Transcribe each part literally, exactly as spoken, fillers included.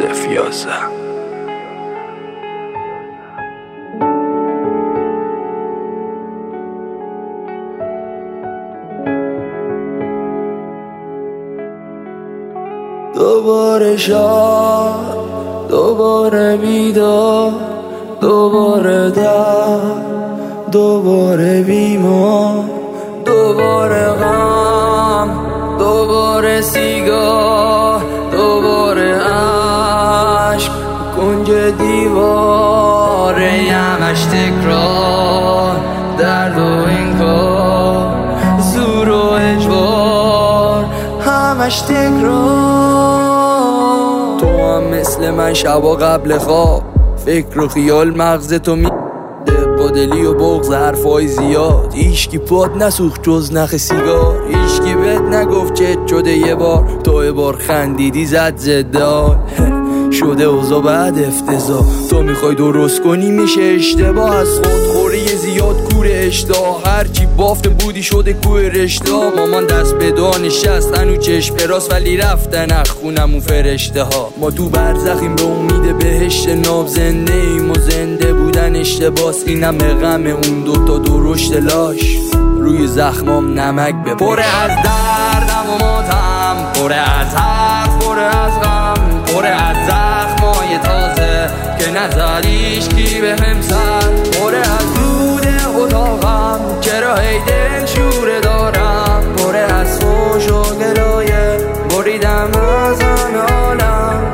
صفر یازده. دوباره شاد، دوباره بیدار، دوباره درد، دوباره بیمار، دوباره غم، دوباره سیگار، دوباره عشق کنج دیواره، همش تکرار، درد و انکار، زور و اجبار، همش تکرار. تو هم مثل من شبا قبل خواب فکر و خیال مغز تو می دلی و بغض حرفای زیاد، هیچکی پاد نسوخت جز نخ سیگار، هیچکی بهت نگفت چت شده یه بار، تو یه بار خندیدی زد زدال شده اوضاع بعد افتضاح. تو میخوای درست کنی میشه اشتباه، از خودخوری زیاد کور اشتها، هرچی بافت بودی شده کوه رشته. مامان دست به دانش است هنو چشم راست ولی رفتن اخونمون فرشته ها. ما تو برزخیم به امید بهشت ناب، زنده ایم و زنده بودن اشتباس. اینم غم اون دوتا درشت لاش روی زخمام نمک به پره از دردم و ماتم، پره از حرف، پره از غم، پره از زخمای تازه که نزدیش کی به هم سر، پره از دود اتاقم چرا هی دل شوره دارم، پره از فوش و گلایه بریدم از همه عالم.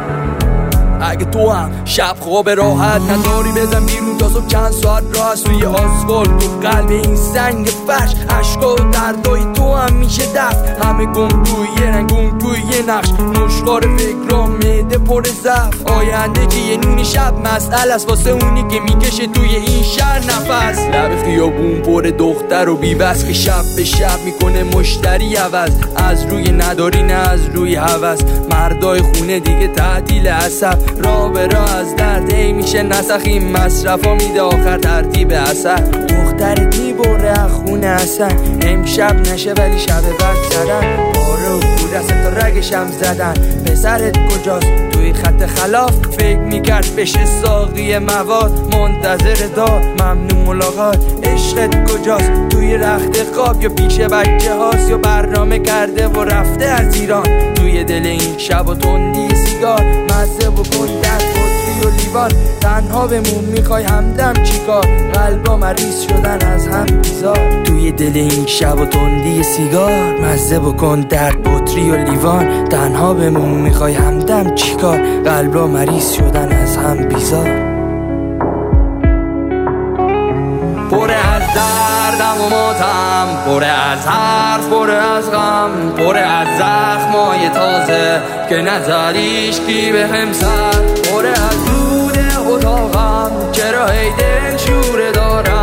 اگه تو هم شب خواب راحت نداری بزن بیرون تا صبح چند ساعت راه است روی آسفالت، تو قلب این سنگ فرش عشقا و دردای تو هم میشه دفت، همه گم توی یه رنگ گم توی یه نقش، نشخار فکرام معده پر ضعف، آینده که یه نونی شب مسئله است واسه اونی که میکشه توی این شهر نفس. لب خیابون پر دختر و بی‌بس که شب به شب میکنه مشتری عوض، از روی نداری نه از روی هوس، مردای خونه دیگه تعطیل عصب، راه به راه از درد ای میشه نسخ، این مصرفا میده آخر ترتیب اثر. دخترت میبره از خونه اصلا، امشب نشه ولی شب بعد زدن، باره و بود اصلا تا رگشم زدن. پسرت کجاست توی خط خلاف، فکر میکرد بشه ساقی مواد، منتظر دار ممنون ملاقات. عشقت کجاست توی رخت خواب، یا پیش بچه هاست یا برنامه کرده و رفته از ایران. توی دل این شب و تندی سیگار مزه بکن دست بطری و لیوان، تنها بمون میخوای همدم چیکار، قلبا مریض شدن از هم بیزار. توی دل این شب و تندی سیگار مزه بکن درد بطری و لیوان، تنها بمون میخوای همدم چیکار، قلبا مریض شدن از هم بیزار. پره از دردم و ماتم، پره از حرف، پره از غم، پره از زخمای تازه که نزدیش کی به هم سر، پره از دود اتاقم چرا هی دل شوره دارم،